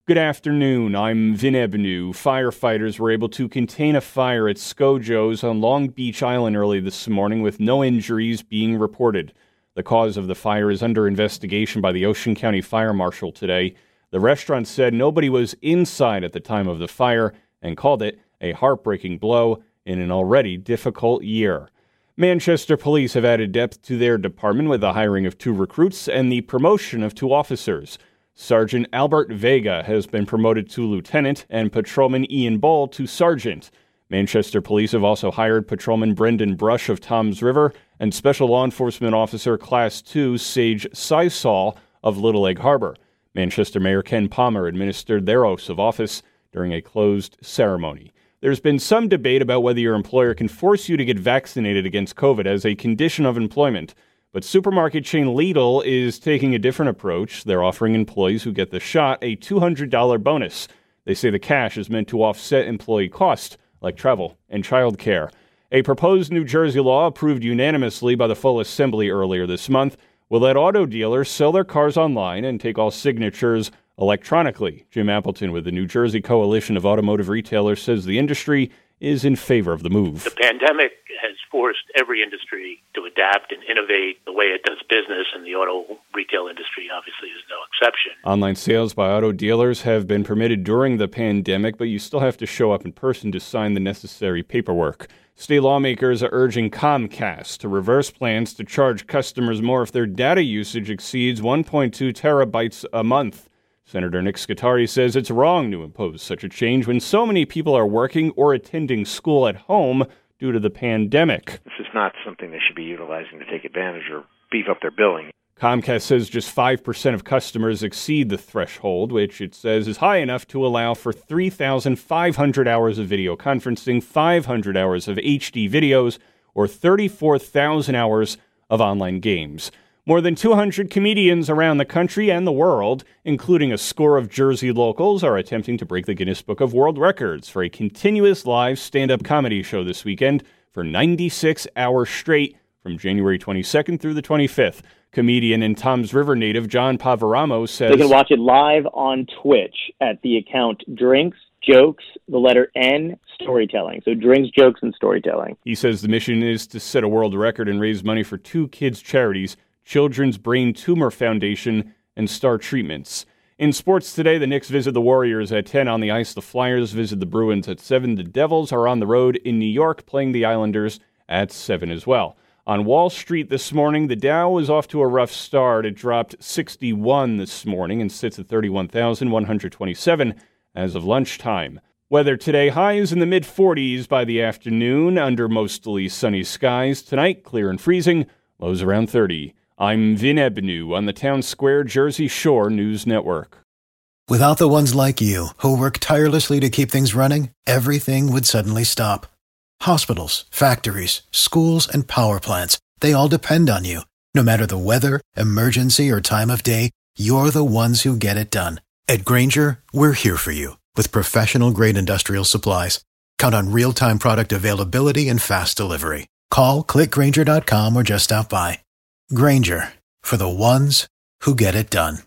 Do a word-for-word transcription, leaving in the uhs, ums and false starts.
Good afternoon, I'm Vin Ebenu. Firefighters were able to contain a fire at Scojo's on Long Beach Island early this morning with no injuries being reported. The cause of the fire is under investigation by the Ocean County Fire Marshal today. The restaurant said nobody was inside at the time of the fire and called it a heartbreaking blow in an already difficult year. Manchester Police have added depth to their department with the hiring of two recruits and the promotion of two officers. Sergeant Albert Vega has been promoted to lieutenant and Patrolman Ian Ball to sergeant. Manchester Police have also hired Patrolman Brendan Brush of Toms River and Special Law Enforcement Officer Class two Sage Sisal of Little Egg Harbor. Manchester Mayor Ken Palmer administered their oaths of office during a closed ceremony. There's been some debate about whether your employer can force you to get vaccinated against COVID as a condition of employment. But supermarket chain Lidl is taking a different approach. They're offering employees who get the shot a two hundred dollars bonus. They say the cash is meant to offset employee costs like travel and childcare. A proposed New Jersey law approved unanimously by the full assembly earlier this month will let auto dealers sell their cars online and take all signatures electronically. Jim Appleton with the New Jersey Coalition of Automotive Retailers says the industry is in favor of the move. The pandemic has forced every industry to adapt and innovate the way it does business, and the auto retail industry obviously is no exception. Online sales by auto dealers have been permitted during the pandemic, but you still have to show up in person to sign the necessary paperwork. State lawmakers are urging Comcast to reverse plans to charge customers more if their data usage exceeds one point two terabytes a month. Senator Nick Scutari says it's wrong to impose such a change when so many people are working or attending school at home due to the pandemic. This is not something they should be utilizing to take advantage or beef up their billing. Comcast says just five percent of customers exceed the threshold, which it says is high enough to allow for three thousand five hundred hours of video conferencing, five hundred hours of H D videos, or thirty-four thousand hours of online games. More than two hundred comedians around the country and the world, including a score of Jersey locals, are attempting to break the Guinness Book of World Records for a continuous live stand-up comedy show this weekend for ninety-six hours straight from January twenty-second through the twenty-fifth. Comedian and Toms River native John Pavaramo says they can watch it live on Twitch at the account Drinks, Jokes, the letter N, Storytelling. So Drinks, Jokes, and Storytelling. He says the mission is to set a world record and raise money for two kids' charities, Children's Brain Tumor Foundation, and Star Treatments. In sports today, the Knicks visit the Warriors at ten on the ice. The Flyers visit the Bruins at seven. The Devils are on the road in New York, playing the Islanders at seven as well. On Wall Street this morning, the Dow was off to a rough start. It dropped sixty-one this morning and sits at thirty-one thousand one hundred twenty-seven as of lunchtime. Weather today, highs in the mid-forties by the afternoon under mostly sunny skies. Tonight, clear and freezing, lows around thirty. I'm Vin Ebenu on the Town Square Jersey Shore News Network. Without the ones like you, who work tirelessly to keep things running, everything would suddenly stop. Hospitals, factories, schools, and power plants, they all depend on you. No matter the weather, emergency, or time of day, you're the ones who get it done. At Grainger, we're here for you with professional-grade industrial supplies. Count on real-time product availability and fast delivery. Call, click Grainger dot com, or just stop by. Grainger, for the ones who get it done.